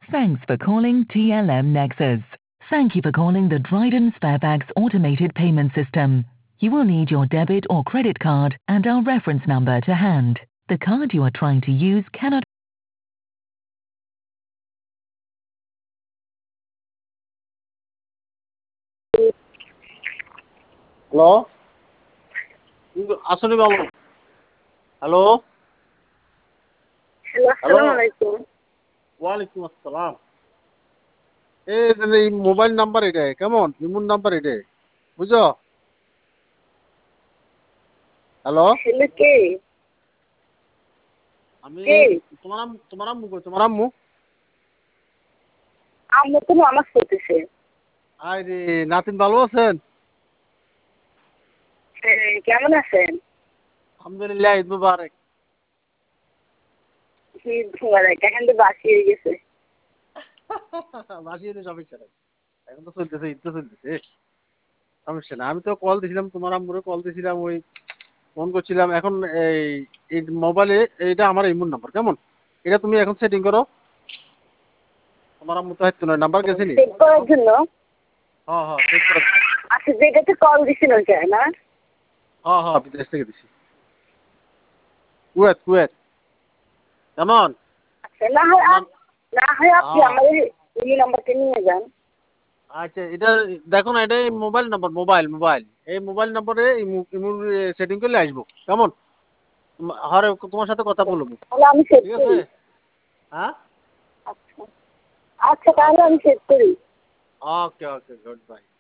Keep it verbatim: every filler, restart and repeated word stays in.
Thanks for calling T L M Nexus. Thank you for calling the Dryden Sparebags automated payment system. You will need your debit or credit card and our reference number to hand. The card you are trying to use cannot. Hello আসলে বাবু hello hello, hello আসসালামু আলাইকুম। ওয়ালাইকুম আসসালাম এই যে এই mobile number এটাই কেমন ইমুন নাম্বার এটাই বুঝছো হ্যালো হ্যালো, কে? আমি কে? তোমার আম তোমার আম্মু কই তোমার আম্মু আম্মু তো নামাজ পড়তেছে। আরে নাতিন ভালো আছেন হ্যাঁ, কেমন আছেন? আলহামদুলিল্লাহ ঈদ মুবারক ঈদ মুবারক। এখন তো বাসি হয়ে গেছে। বাসি হলে সমস্যা নাই এখন তো চলতেছে ঈদ তো চলতেছে সমস্যা না আমি তো কল দিছিলাম তোমার আম্মুরে কল দিছিলাম ওই ফোন করছিলাম এখন এই এই মোবাইলে এইটা আমার ইমুন নাম্বার কেমন এটা তুমি এখন সেটিং করো তোমার আম্মু তো হয়তো না নাম্বার গেছে নি চেক করার জন্য? হ্যাঁ হ্যাঁ চেক করো আচ্ছা, যেটাতে কল দিছিল ওইটা না? হ্যাঁ হ্যাঁ বিদেশ থেকে দিছি কুয়েত কুয়েত কেমন আচ্ছা, না হয় তোমার আপ- না হয় আপনি হ্যাঁ আমাদের এই নাম্বারটা নিয়ে যান। আচ্ছা এটা দেখো না এটা মোবাইল নাম্বার মোবাইল মোবাইল এই মোবাইল নাম্বারে ইমুর সেটিং করলে আসবো কেমন হরে তোমার সাথে কথা বলবো তাহলে আমি সেট ঠিক আছে করি। হ্যাঁ আচ্ছা আচ্ছা, তাহলে আমি সেট করি। ওকে ওকে গুড বাই